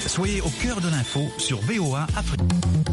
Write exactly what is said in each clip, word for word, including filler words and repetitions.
Soyez au cœur de l'info sur V O A Afrique.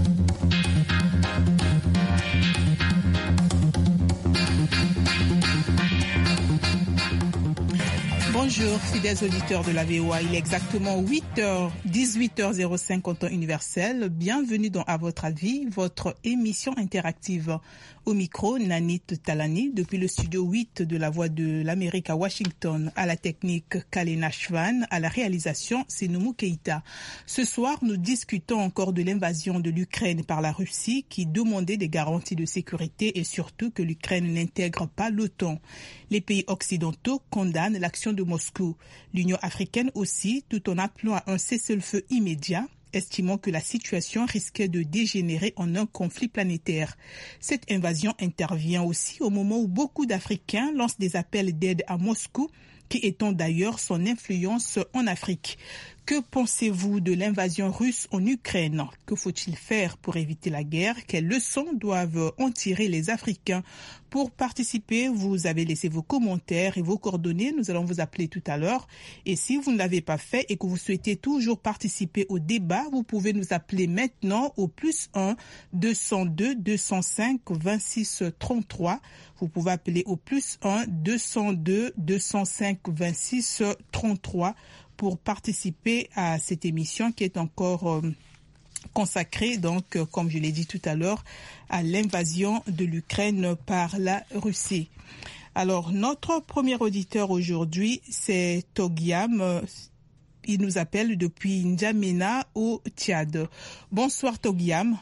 Bonjour, fidèles auditeurs de la V O A. Il est exactement huit heures, dix-huit heures zéro cinq en temps universel. Bienvenue dans À votre avis, votre émission interactive. Au micro, Nanit Talani, depuis le studio huit de la Voix de l'Amérique à Washington, à la technique Kalena Shvan, à la réalisation Senoumou Keïta. Ce soir, nous discutons encore de l'invasion de l'Ukraine par la Russie qui demandait des garanties de sécurité et surtout que l'Ukraine n'intègre pas l'OTAN. Les pays occidentaux condamnent l'action de Moscou. L'Union africaine aussi, tout en appelant à un cessez-le-feu immédiat, estimant que la situation risquait de dégénérer en un conflit planétaire. Cette invasion intervient aussi au moment où beaucoup d'Africains lancent des appels d'aide à Moscou, qui étend d'ailleurs son influence en Afrique. Que pensez-vous de l'invasion russe en Ukraine? Que faut-il faire pour éviter la guerre? Quelles leçons doivent en tirer les Africains? Pour participer, vous avez laissé vos commentaires et vos coordonnées. Nous allons vous appeler tout à l'heure. Et si vous ne l'avez pas fait et que vous souhaitez toujours participer au débat, vous pouvez nous appeler maintenant au plus un deux zéro deux deux zéro cinq vingt-six trente-trois. Vous pouvez appeler au plus un deux zéro deux deux zéro cinq vingt-six trente-trois pour participer à cette émission qui est encore euh, consacrée, donc, euh, comme je l'ai dit tout à l'heure, à l'invasion de l'Ukraine par la Russie. Alors, notre premier auditeur aujourd'hui, c'est Togiam. Il nous appelle depuis N'Djamena au Tchad. Bonsoir Togiam.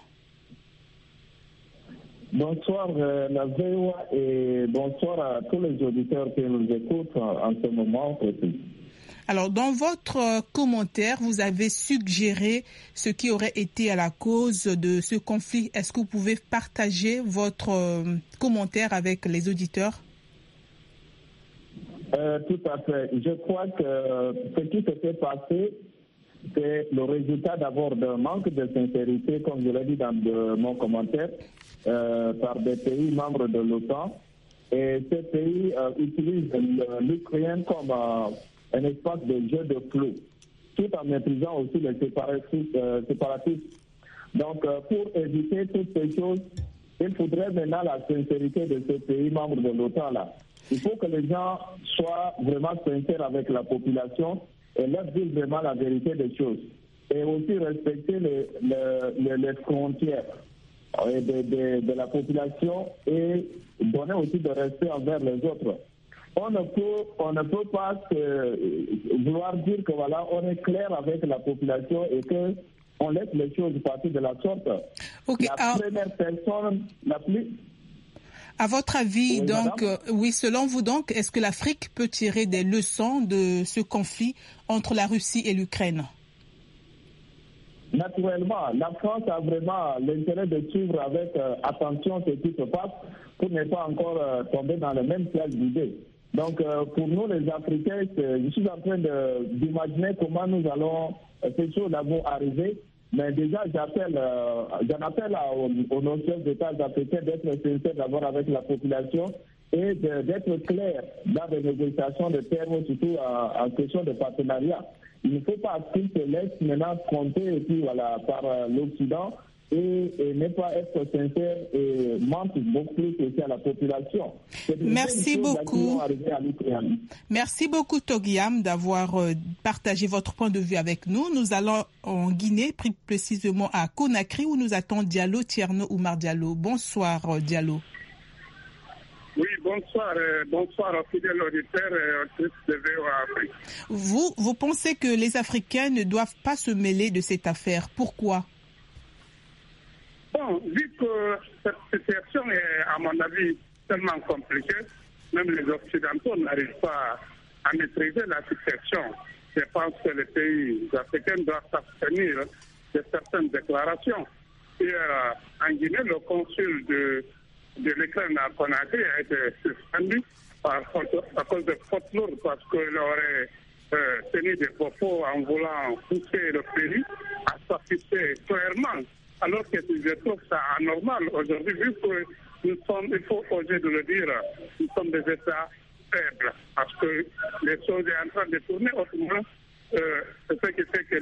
Bonsoir euh, la V O A et bonsoir à tous les auditeurs qui nous écoutent en, en ce moment aussi. Alors, dans votre commentaire, vous avez suggéré ce qui aurait été à la cause de ce conflit. Est-ce que vous pouvez partager votre euh, commentaire avec les auditeurs? Euh, tout à fait. Je crois que ce qui s'est passé, c'est le résultat d'abord d'un manque de sincérité, comme je l'ai dit dans de, mon commentaire, euh, par des pays membres de l'OTAN. Et ces pays euh, utilisent l'Ukraine comme euh, un espace de jeu de flou, tout en méprisant aussi les séparatistes. Euh, séparatistes. Donc, euh, pour éviter toutes ces choses, il faudrait maintenant la sincérité de ces pays membres de l'OTAN là. Il faut que les gens soient vraiment sincères avec la population et leur dire vraiment la vérité des choses. Et aussi respecter les, les, les frontières de, de, de la population et donner aussi de respect envers les autres. On ne peut, on ne peut pas se, vouloir dire que voilà, on est clair avec la population et que on laisse les choses partir de la sorte. Okay, la alors, première personne, la plus... À votre avis, oui, donc, euh, oui, selon vous donc, est-ce que l'Afrique peut tirer des leçons de ce conflit entre la Russie et l'Ukraine? Naturellement, la France a vraiment l'intérêt de suivre avec euh, attention ce qui se passe pour ne pas encore euh, tomber dans le même piège d'idées. Donc, euh, pour nous, les Africains, je suis en train de, d'imaginer comment nous allons, euh, ces choses-là vont arriver. Mais déjà, j'appelle, euh, j'en appelle à, aux, aux notions d'État africains d'être sincères d'abord avec la population et de, d'être clairs dans les négociations de termes, surtout en, en question de partenariat. Il ne faut pas qu'ils se laissent maintenant compter et puis, voilà, par euh, l'Occident et, et ne pas être sincère et mentir beaucoup plus aussi à la population. Merci beaucoup. Merci beaucoup Togiam d'avoir euh, partagé votre point de vue avec nous. Nous allons en Guinée, plus précisément à Conakry, où nous attend Diallo Tierno Oumar Diallo. Bonsoir euh, Diallo. Oui, bonsoir, euh, bonsoir aux fidèles auditeurs et auditrices de V O A Afrique. Vous, vous pensez que les Africains ne doivent pas se mêler de cette affaire? Pourquoi? Bon, vu que cette situation est, à mon avis, tellement compliquée, même les Occidentaux n'arrivent pas à maîtriser la situation. Je pense que les pays africains doivent s'abstenir de certaines déclarations. Hier, en Guinée, le consul de, de l'Ukraine à Conakry a été suspendu par, à cause de fautes lourdes parce qu'il aurait euh, tenu des propos en voulant pousser le pays à s'afficher clairement. Alors que je trouve ça anormal aujourd'hui, vu que nous sommes, il faut oser de le dire, nous sommes des États faibles, parce que les choses sont en train de tourner autrement. Euh, c'est ce qui fait que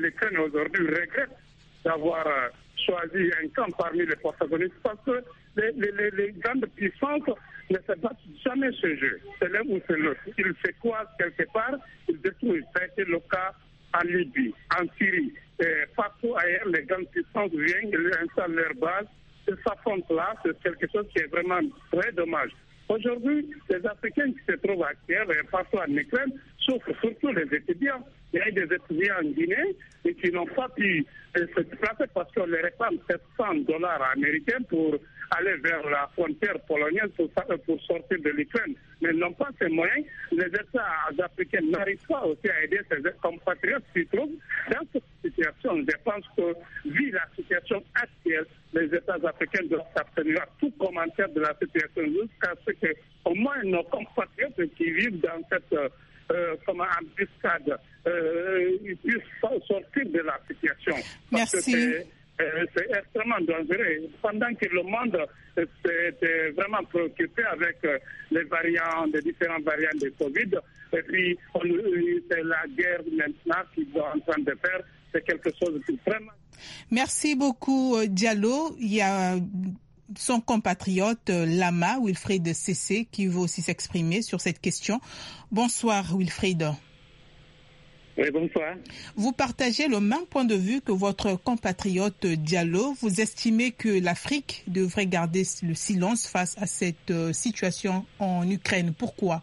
l'Ukraine aujourd'hui regrette d'avoir euh, choisi un camp parmi les protagonistes parce que les, les, les, les grandes puissances ne se battent jamais ce jeu. C'est l'un ou c'est l'autre. Ils se croisent quelque part, ils détruisent. Ça a été le cas en Libye, en Syrie. Et partout ailleurs, les grandes puissances viennent, ils installent leur base. Ils s'affrontent là, c'est quelque chose qui est vraiment très dommage. Aujourd'hui, les Africains qui se trouvent à Kiev et partout en Ukraine souffrent, surtout les étudiants. Il y a des étudiants en Guinée et qui n'ont pas pu se déplacer parce qu'on les réclame sept cents dollars américains pour aller vers la frontière polonaise pour, pour sortir de l'Ukraine. Mais ils n'ont pas ces moyens. Les États africains n'arrivent pas aussi à aider ces compatriotes qui se trouvent dans cette situation. Je pense que, vu la situation actuelle, les États africains doivent s'abstenir à tout commentaire de la situation jusqu'à ce que, au moins, nos compatriotes qui vivent dans cette euh, comme embuscade euh, puissent sortir de la situation. Parce Merci. Que c'est, euh, c'est extrêmement dangereux. Pendant que le monde s'est vraiment préoccupé avec euh, les variants, les différents variants de Covid, et puis on, c'est la guerre maintenant qu'ils sont en train de faire, c'est quelque chose de vraiment. Merci beaucoup, Diallo. Il y a son compatriote Lama, Wilfried Cessé, qui veut aussi s'exprimer sur cette question. Bonsoir, Wilfried. Oui, bonsoir. Vous partagez le même point de vue que votre compatriote Diallo. Vous estimez que l'Afrique devrait garder le silence face à cette situation en Ukraine. Pourquoi?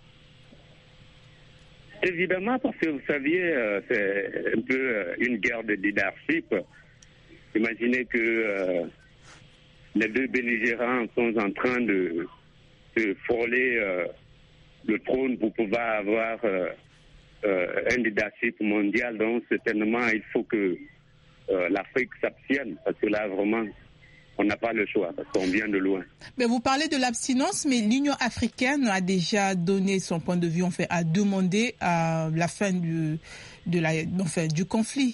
Évidemment, parce que vous saviez, euh, c'est un peu euh, une guerre de leadership. Imaginez que euh, les deux belligérants sont en train de, de frôler euh, le trône pour pouvoir avoir euh, euh, un leadership mondial. Donc, certainement, il faut que euh, l'Afrique s'abstienne, parce que là, vraiment, on n'a pas le choix, parce qu'on vient de loin. Mais vous parlez de l'abstinence, mais l'Union africaine a déjà donné son point de vue, en fait, a demandé à la fin du, de la, enfin, du conflit.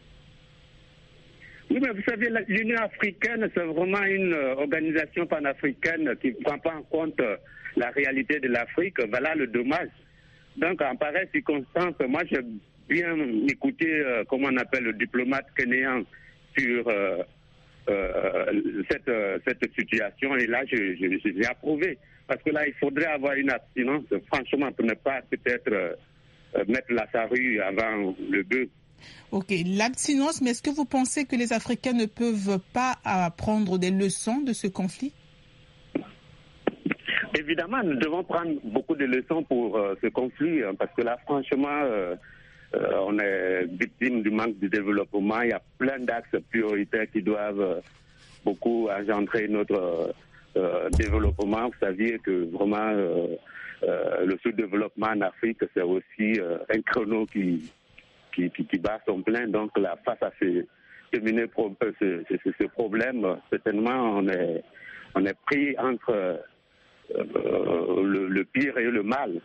Oui, mais vous savez, l'Union africaine, c'est vraiment une organisation panafricaine qui ne prend pas en compte la réalité de l'Afrique. Voilà le dommage. Donc, en pareille circonstance, moi, j'ai bien écouté, euh, comment on appelle, le diplomate kényan sur euh, euh, cette, euh, cette situation. Et là, je, je, j'ai approuvé. Parce que là, il faudrait avoir une abstinence, franchement, pour ne pas peut-être euh, mettre la charrue avant le bœuf. Ok, l'abstinence, mais est-ce que vous pensez que les Africains ne peuvent pas apprendre des leçons de ce conflit? Évidemment, nous devons prendre beaucoup de leçons pour euh, ce conflit, hein, parce que là, franchement, euh, euh, on est victime du manque de développement. Il y a plein d'axes prioritaires qui doivent euh, beaucoup engendrer notre euh, développement. Vous saviez que vraiment, euh, euh, le sous-développement en Afrique, c'est aussi euh, un chrono qui... Qui, qui, qui bat son plein. Donc là, face à ce, ce, ce, ce, ce problème, certainement, on est, on est pris entre euh, le, le pire et le mal.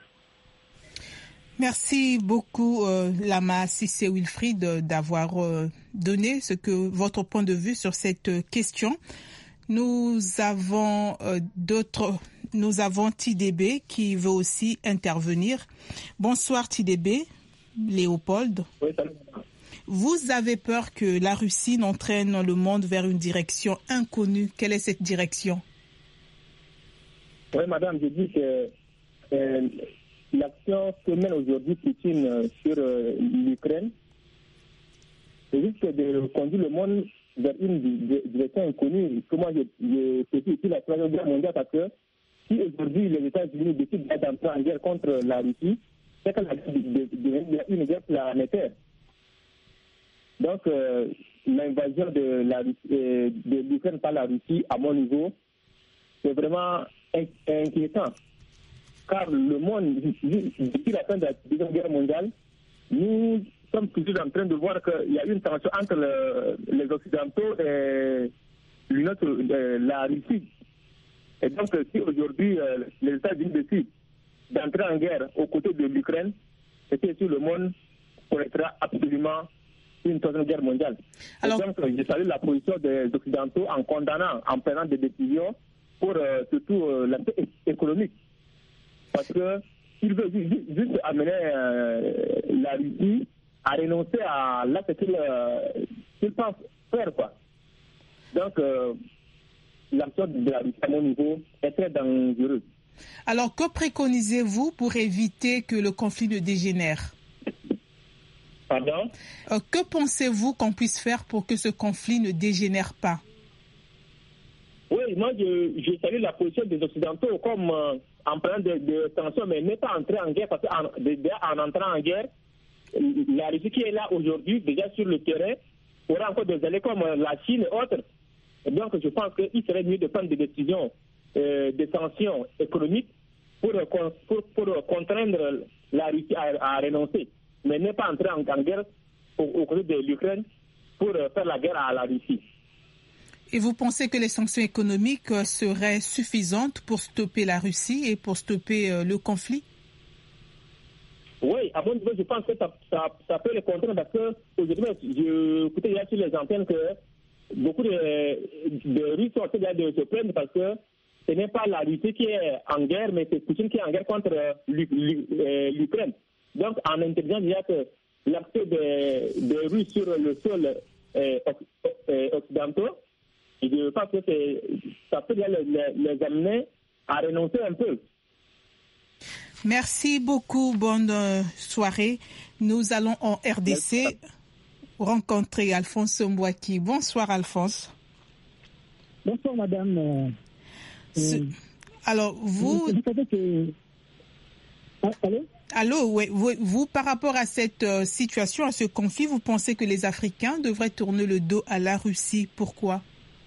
Merci beaucoup, euh, Lama Cissé Wilfried, d'avoir euh, donné ce que votre point de vue sur cette question. Nous avons euh, d'autres... Nous avons T D B qui veut aussi intervenir. Bonsoir, T D B. Léopold, oui, vous avez peur que la Russie n'entraîne le monde vers une direction inconnue. Quelle est cette direction? Oui, madame, je dis que euh, l'action que mène aujourd'hui Poutine euh, sur euh, l'Ukraine risque de conduire le monde vers une direction inconnue. Comment je, je peux dire la Troisième Guerre mondiale, parce que si aujourd'hui les États-Unis décident d'entrer en guerre contre la Russie, c'est que la devient une guerre planétaire. Donc, euh, l'invasion de, la, euh, de l'Ukraine par la Russie, à mon niveau, c'est vraiment inquiétant. Car le monde, depuis la fin de la Deuxième Guerre mondiale, nous sommes toujours en train de voir qu'il y a une tension entre le, les Occidentaux et l'Union, euh, la Russie. Et donc, si aujourd'hui euh, les États-Unis décident d'entrer en guerre aux côtés de l'Ukraine, et que tout le monde connaîtra absolument une troisième guerre mondiale. Alors, et donc, je salue la position des Occidentaux en condamnant, en prenant des décisions pour euh, surtout euh, l'aspect économique. Parce que s'ils veulent juste, juste amener euh, la Russie à renoncer à l'acte qu'il euh, qu'il pense faire, quoi. Donc, euh, l'action de la Russie, à mon niveau, est très dangereuse. Alors, que préconisez-vous pour éviter que le conflit ne dégénère? Pardon? Euh, que pensez-vous qu'on puisse faire pour que ce conflit ne dégénère pas? Oui, moi, je, je salue la position des Occidentaux comme euh, en prenant des de tensions, mais n'est pas entrer en guerre, parce qu'en en entrant en guerre, la Russie qui est là aujourd'hui, déjà sur le terrain, aura encore des alliés comme la Chine et autres. Et donc, je pense qu'il serait mieux de prendre des décisions, euh, des sanctions économiques pour, pour, pour contraindre la Russie à, à renoncer, mais n'est pas entrer en, en guerre au, au côté de l'Ukraine pour faire la guerre à la Russie. Et vous pensez que les sanctions économiques seraient suffisantes pour stopper la Russie et pour stopper euh, le conflit? Oui, à mon niveau, je pense que ça, ça, ça peut les contraindre parce que aujourd'hui, je écoutais hier sur les antennes que beaucoup de, de Russes sont en train de se plaindre parce que ce n'est pas la Russie qui est en guerre, mais c'est Poutine qui est en guerre contre l'Ukraine. Donc, en intelligence, il y a que l'accès des de Russes sur le sol euh, occidental, je pense que ça peut les, les, les amener à renoncer un peu. Merci beaucoup, bonne soirée. Nous allons en R D C Merci. rencontrer Alphonse Mbouaki. Bonsoir Alphonse. Bonsoir madame. Ce... Euh, Alors vous... Vous savez que... Ah, allô Allô, oui. Vous, vous, par rapport à cette euh, situation, à ce conflit, vous pensez que les Africains devraient tourner le dos à la Russie. Pourquoi?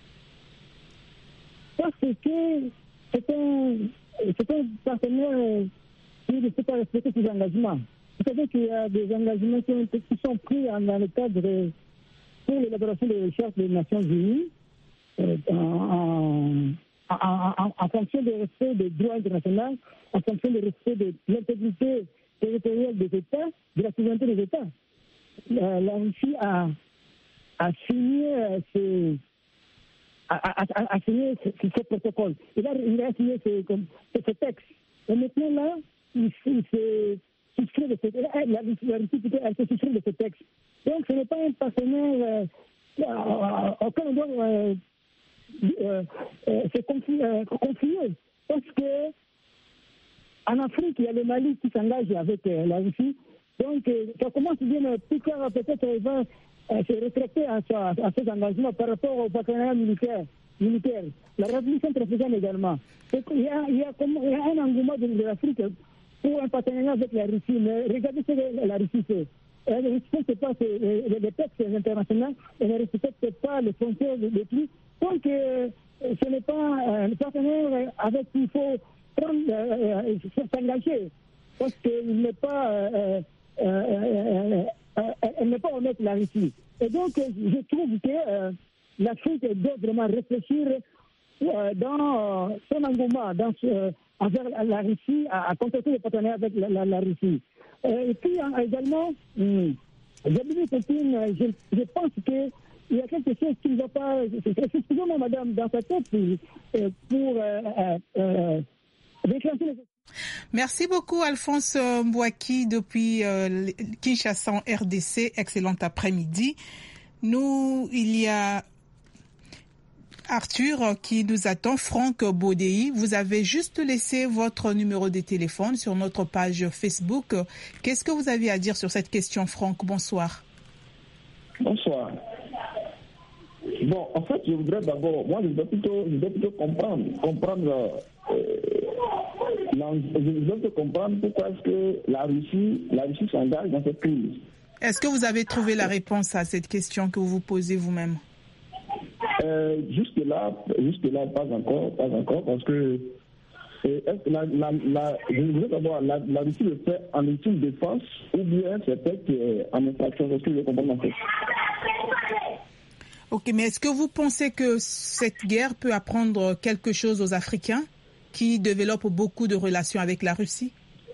Parce que c'est un, c'est un partenaire qui ne peut pas respecter ses engagements. Vous savez qu'il y a des engagements qui, ont, qui sont pris dans le cadre de, pour l'élaboration des recherches des Nations Unies euh, en, en, en, en fonction du respect des droits internationaux, en fonction du respect de l'intégrité territoriale des États, de la souveraineté des États. La, la Russie a, a signé euh, ce... A, a, a, a signé ce, ce protocole. Il a, il a signé ce, ce, ce texte. Et maintenant, là, il, il se soustrait de ce texte. La, la Russie se soustrait de ce texte. Donc, ce n'est pas un partenaire euh, auquel on doit euh, euh, euh, se confier, euh, confier. Parce que en Afrique, il y a le Mali qui s'engage avec euh, la Russie. Donc, euh, ça commence bien, plus tard, peut-être, il va Euh, se rétracter à, à, à ces engagements par rapport au partenariat militaire. militaire. La révolution centrafricaine également. Il y, a, il, y a, il y a un engouement de, de l'Afrique pour un partenariat avec la Russie. Mais regardez ce que la Russie fait. Elle ne respecte pas les, les textes internationaux, elle ne respecte pas les frontières de, de tout. Donc, euh, ce n'est pas un partenaire avec qui il faut prendre, euh, euh, s'engager. Parce qu'il n'est pas... Euh, euh, euh, Euh, elle n'est pas honnête, la Russie. Et donc, je trouve que euh, l'Afrique doit vraiment réfléchir euh, dans euh, son engouement dans, euh, envers la Russie, à, à contacter les partenaires avec la, la, la Russie. Euh, et puis, hein, également, hum, Vladimir Poutine, je, je pense qu'il y a quelque chose qui ne va pas... Excusez-moi, madame, dans sa tête, pour... pour euh, euh, déclencher les... Merci beaucoup Alphonse Mbouaki depuis euh, Kinshasa en R D C. Excellent après-midi. Nous, il y a Arthur qui nous attend, Franck Baudéi. Vous avez juste laissé votre numéro de téléphone sur notre page Facebook. Qu'est-ce que vous avez à dire sur cette question, Franck? Bonsoir. Bonsoir. Bon, en fait, je voudrais d'abord, moi, je voudrais plutôt, je voudrais plutôt comprendre, comprendre, euh, je voudrais plutôt comprendre pourquoi est-ce que la Russie, la Russie s'engage dans cette crise. Est-ce que vous avez trouvé la réponse à cette question que vous vous posez vous-même? euh, Jusque-là, jusque-là, pas encore, pas encore, parce que est-ce que la, la, la, je voudrais d'abord, la, la Russie le fait en ultime défense ou bien c'est peut-être en infraction? Est-ce que je comprends en fait? Ok, mais est-ce que vous pensez que cette guerre peut apprendre quelque chose aux Africains qui développent beaucoup de relations avec la Russie?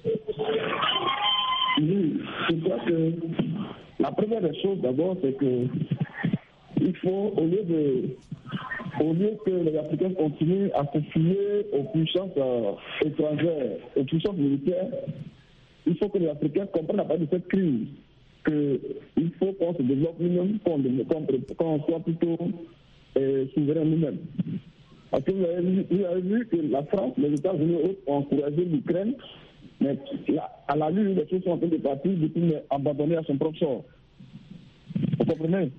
Oui, je crois que la première des choses d'abord, c'est que il faut, au lieu de, au lieu que les Africains continuent à se fier aux puissances euh, étrangères, aux puissances militaires, il faut que les Africains comprennent à partir de cette crise qu'il faut qu'on se développe nous-mêmes, qu'on, qu'on, qu'on soit plutôt euh, souverain nous-mêmes. Parce que vous avez, vu, vous avez vu que la France, les États-Unis ont encouragé l'Ukraine, mais là, à la lutte, les choses sont en train de partir depuis mais abandonner à son propre sort. Vous comprenez?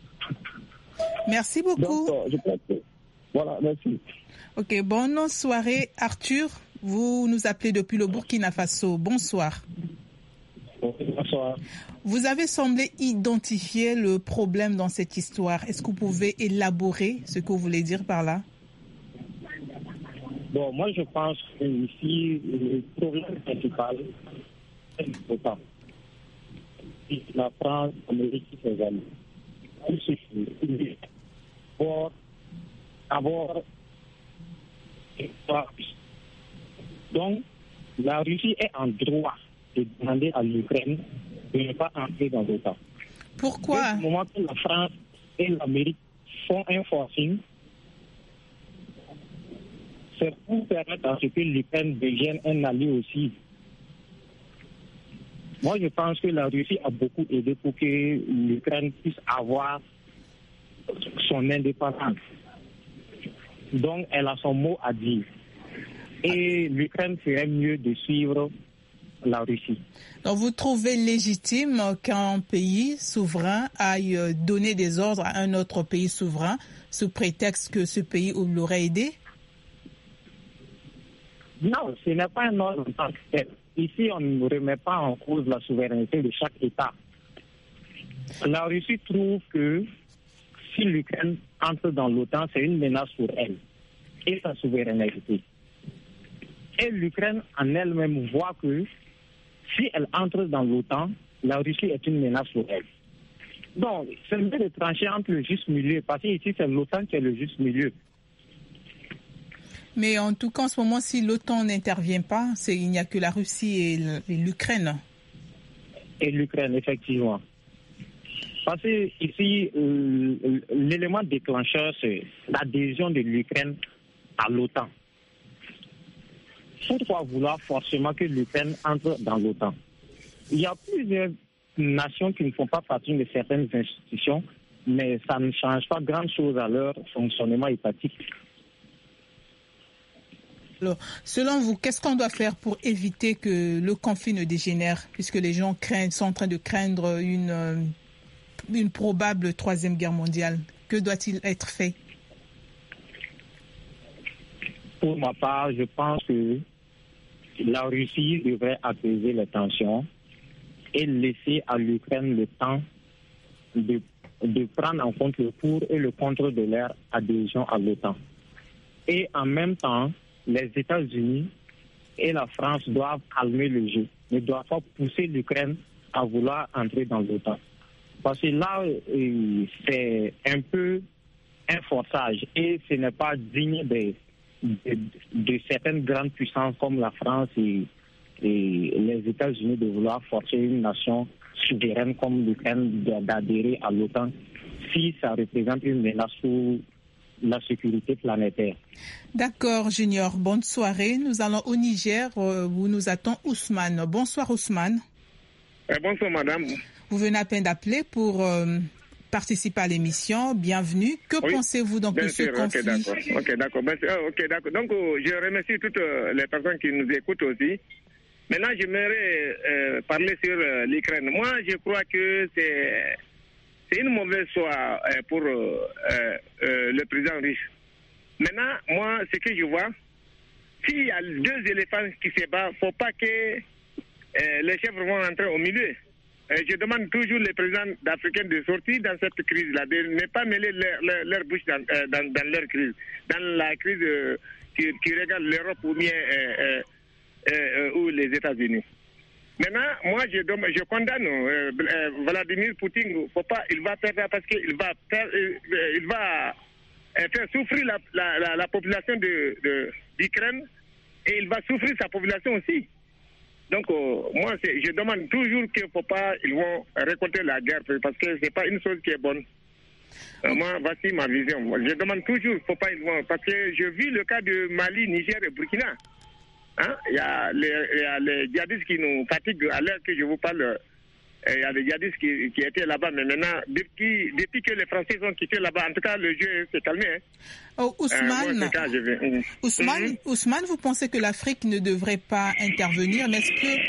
Merci beaucoup. Donc, euh, je pense que... Voilà, merci. Ok, bonne soirée. Arthur, vous nous appelez depuis le Burkina Faso. Bonsoir. Bonsoir. Vous avez semblé identifier le problème dans cette histoire. Est-ce que vous pouvez élaborer ce que vous voulez dire par là? Bon, moi je pense que ici, le problème principal, c'est l'OTAN. La France, l'Amérique, ses amis. Tout ce qui pour avoir donc, la Russie est en droit de demander à l'Ukraine de ne pas entrer dans l'OTAN. Pourquoi? Au moment que la France et l'Amérique font un forcing, c'est pour permettre à ce que l'Ukraine devienne un allié aussi. Moi, je pense que la Russie a beaucoup aidé pour que l'Ukraine puisse avoir son indépendance. Donc, elle a son mot à dire. Et l'Ukraine ferait mieux de suivre la Russie. Donc, vous trouvez légitime qu'un pays souverain aille donner des ordres à un autre pays souverain sous prétexte que ce pays l'aurait aidé? Non, ce n'est pas un ordre en tant que tel. Ici, on ne remet pas en cause la souveraineté de chaque État. La Russie trouve que si l'Ukraine entre dans l'OTAN, c'est une menace pour elle et sa souveraineté. Et l'Ukraine en elle-même voit que si elle entre dans l'OTAN, la Russie est une menace pour elle. Donc, c'est mieux de trancher entre le juste milieu, parce qu'ici, c'est l'OTAN qui est le juste milieu. Mais en tout cas, en ce moment, si l'OTAN n'intervient pas, c'est, il n'y a que la Russie et l'Ukraine. Et l'Ukraine, effectivement. Parce que ici, euh, l'élément déclencheur, c'est l'adhésion de l'Ukraine à l'OTAN. Pourquoi vouloir forcément que l'Ukraine entre dans l'OTAN? Il y a plusieurs nations qui ne font pas partie de certaines institutions, mais ça ne change pas grand-chose à leur fonctionnement étatique. Alors, selon vous, qu'est-ce qu'on doit faire pour éviter que le conflit ne dégénère, puisque les gens craignent, sont en train de craindre une, une probable troisième guerre mondiale? Que doit-il être fait? Pour ma part, je pense que la Russie devrait apaiser les tensions et laisser à l'Ukraine le temps de, de prendre en compte le pour et le contre de leur adhésion à l'OTAN. Et en même temps, les États-Unis et la France doivent calmer le jeu, ne doivent pas pousser l'Ukraine à vouloir entrer dans l'OTAN. Parce que là, c'est un peu un forçage et ce n'est pas digne de, de, de certaines grandes puissances comme la France et, et les États-Unis de vouloir forcer une nation souveraine comme l'Ukraine d'adhérer à l'OTAN si ça représente une menace pour la sécurité planétaire. D'accord, Junior. Bonne soirée. Nous allons au Niger où nous attend Ousmane. Bonsoir, Ousmane. Euh, bonsoir, madame. Vous venez à peine d'appeler pour euh, participer à l'émission. Bienvenue. Que oui, pensez-vous donc de ce conflit? Ok, d'accord. Ok, d'accord. Ben, euh, okay, d'accord. Donc, euh, je remercie toutes euh, les personnes qui nous écoutent aussi. Maintenant, j'aimerais euh, parler sur euh, l'Ukraine. Moi, je crois que c'est... C'est une mauvaise choix euh, pour euh, euh, le président russe. Maintenant, moi, ce que je vois, s'il y a deux éléphants qui se battent, il ne faut pas que euh, les chefs vont entrer au milieu. Euh, je demande toujours les présidents africains de sortir dans cette crise-là, de ne pas mêler leur, leur, leur bouche dans, euh, dans, dans leur crise, dans la crise euh, qui, qui regarde l'Europe ou bien euh, euh, euh, ou les États-Unis. Maintenant, moi, je, je condamne euh, euh, Vladimir Poutine. Faut pas, il va faire ça parce qu'il va, faire, euh, il va euh, faire souffrir la, la, la, la population de, de, d'Ukraine et il va souffrir sa population aussi. Donc, euh, moi, c'est, je demande toujours qu'il ne faut pas, ils vont récolter la guerre parce que ce n'est pas une chose qui est bonne. Euh, moi, voici ma vision. Je demande toujours, faut pas, ils vont, parce que je vis le cas de Mali, Niger et Burkina. Hein? Il y a les, il y a les djihadistes qui nous fatiguent à l'heure que je vous parle il y a des djihadistes qui, qui étaient là-bas, mais maintenant, depuis, depuis que les Français ont quitté là-bas, en tout cas, le jeu s'est calmé. Hein. Oh, Ousmane, euh, moi, cas, je vais... mm. Ousmane, mm-hmm. Ousmane, vous pensez que l'Afrique ne devrait pas intervenir, mais est-ce que...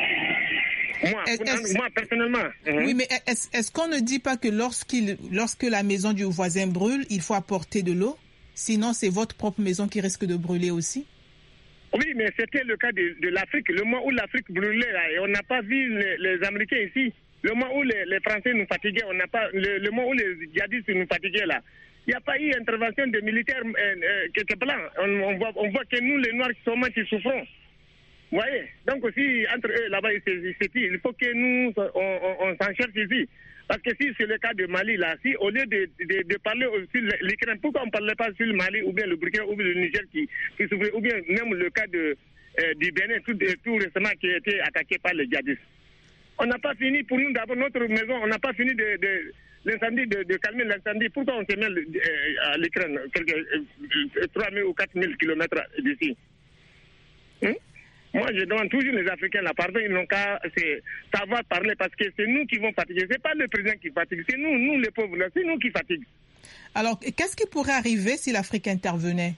Moi, est-ce... moi personnellement. Mm-hmm. Oui, mais est-ce, est-ce qu'on ne dit pas que lorsqu'il, lorsque la maison du voisin brûle, il faut apporter de l'eau? Sinon, c'est votre propre maison qui risque de brûler aussi? Oui, mais c'était le cas de, de l'Afrique. Le mois où l'Afrique brûlait, là, et on n'a pas vu les, les Américains ici. Le mois où les, les Français nous fatiguaient, on n'a pas. Le, le mois où les djihadistes nous fatiguaient, là. Il n'y a pas eu intervention de militaires euh, euh, quelque blancs. On, on, voit, on voit que nous, les Noirs, qui sommes qui souffrons. Vous voyez? Donc aussi, entre eux, là-bas, il faut que nous, on, on, on s'en cherche ici. Parce que si c'est le cas de Mali, là, si au lieu de, de, de parler sur l'Ukraine, pourquoi on ne parlait pas sur le Mali, ou bien le Burkina, ou bien le Niger qui, qui souffrait, ou bien même le cas de, euh, du Bénin, tout, tout récemment, qui a été attaqué par les djihadistes. On n'a pas fini, pour nous, d'abord, notre maison, on n'a pas fini de, de l'incendie, de, de calmer l'incendie. Pourquoi on se met euh, à l'Ukraine, quelques euh, trois mille ou quatre mille kilomètres d'ici? Hum? Moi, je demande toujours les Africains, là, pardon, ils n'ont qu'à savoir parler parce que c'est nous qui vont fatiguer. Ce n'est pas le président qui fatigue, c'est nous, nous les pauvres, là, c'est nous qui fatiguent. Alors, qu'est-ce qui pourrait arriver si l'Afrique intervenait?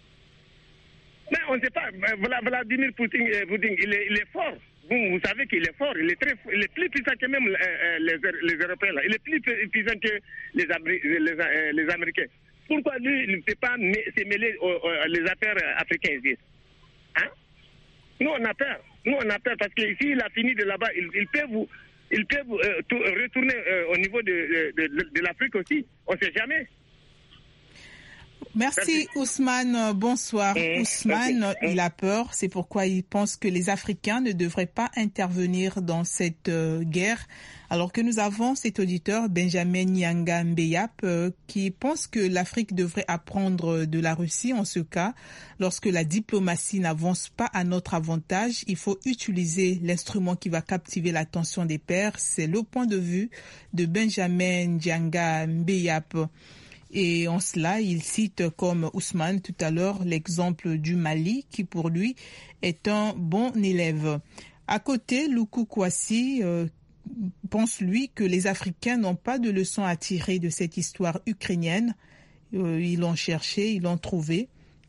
Mais on ne sait pas. Voilà, Vladimir Poutine, Poutine il, est, il est fort. Vous, vous savez qu'il est fort. Il est, très, il est plus puissant que même euh, les, les Européens. Là. Il est plus puissant que les, les, les Américains. Pourquoi lui, il ne peut pas se mêler aux, aux les affaires africaines ici? Hein? Nous, on a peur. Nous, on a peur parce qu'ici, il a fini de là-bas. Il, il peut vous, il peut vous euh, tout, retourner euh, au niveau de, de, de, de l'Afrique aussi. On ne sait jamais. Merci, Merci Ousmane. Bonsoir. Mmh, Ousmane, mmh. il a peur. C'est pourquoi il pense que les Africains ne devraient pas intervenir dans cette euh, guerre. Alors que nous avons cet auditeur, Benjamin Nyanga Mbeyap, euh, qui pense que l'Afrique devrait apprendre de la Russie en ce cas. Lorsque la diplomatie n'avance pas à notre avantage, il faut utiliser l'instrument qui va captiver l'attention des pairs. C'est le point de vue de Benjamin Nyanga Mbeyap. Et en cela, il cite comme Ousmane tout à l'heure l'exemple du Mali qui pour lui est un bon élève. À côté, Luku Kwasi euh, pense lui que les Africains n'ont pas de leçons à tirer de cette histoire ukrainienne. Euh, ils l'ont cherché, ils l'ont trouvé.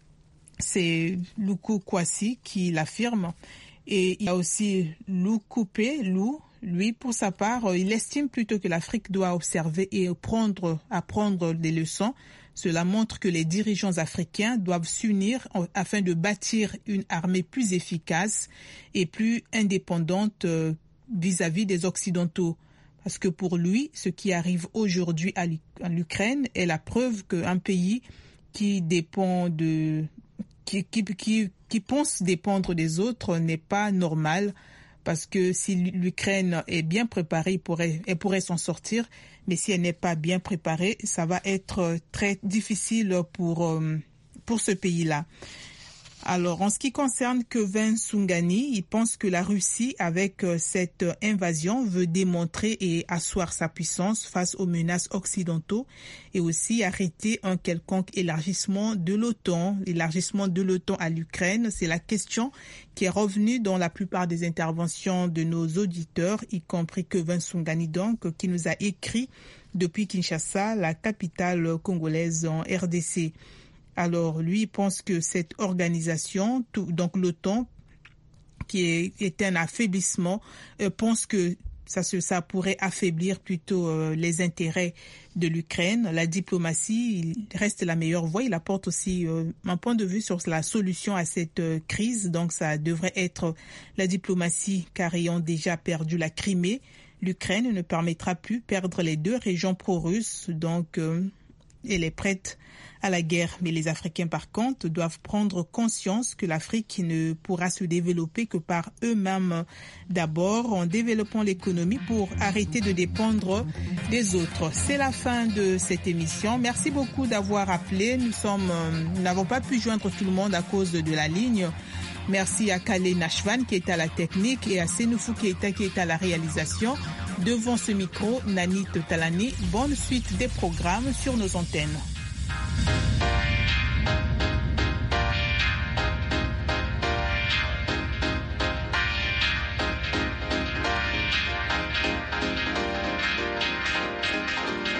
C'est Luku Kwasi qui l'affirme. Et il y a aussi Lou Coupé, Lou. Lui, pour sa part, il estime plutôt que l'Afrique doit observer et prendre, apprendre des leçons. Cela montre que les dirigeants africains doivent s'unir afin de bâtir une armée plus efficace et plus indépendante vis-à-vis des Occidentaux. Parce que pour lui, ce qui arrive aujourd'hui à l'Ukraine est la preuve qu'un pays qui dépend de, qui, qui, qui, qui pense dépendre des autres n'est pas normal. Parce que si l'Ukraine est bien préparée, elle pourrait, elle pourrait s'en sortir. Mais si elle n'est pas bien préparée, ça va être très difficile pour, pour ce pays-là. Alors, en ce qui concerne Kevin Sungani, il pense que la Russie, avec cette invasion, veut démontrer et asseoir sa puissance face aux menaces occidentaux et aussi arrêter un quelconque élargissement de l'OTAN. L'élargissement de l'OTAN à l'Ukraine, c'est la question qui est revenue dans la plupart des interventions de nos auditeurs, y compris Kevin Sungani, donc, qui nous a écrit depuis Kinshasa, la capitale congolaise en R D C. Alors, lui pense que cette organisation, tout, donc l'OTAN, qui est, est un affaiblissement, euh, pense que ça, ça pourrait affaiblir plutôt euh, les intérêts de l'Ukraine. La diplomatie il reste la meilleure voie. Il apporte aussi euh, un point de vue sur la solution à cette euh, crise. Donc, ça devrait être la diplomatie, car ayant déjà perdu la Crimée, l'Ukraine ne permettra plus perdre les deux régions pro-russes. Donc, euh, elle est prête à la guerre. Mais les Africains, par contre, doivent prendre conscience que l'Afrique ne pourra se développer que par eux-mêmes d'abord, en développant l'économie pour arrêter de dépendre des autres. C'est la fin de cette émission. Merci beaucoup d'avoir appelé. Nous sommes, nous n'avons pas pu joindre tout le monde à cause de la ligne. Merci à Kale Nashvan qui est à la technique et à Senoufou Keita qui est à la réalisation. Devant ce micro, Nanit Talani. Bonne suite des programmes sur nos antennes.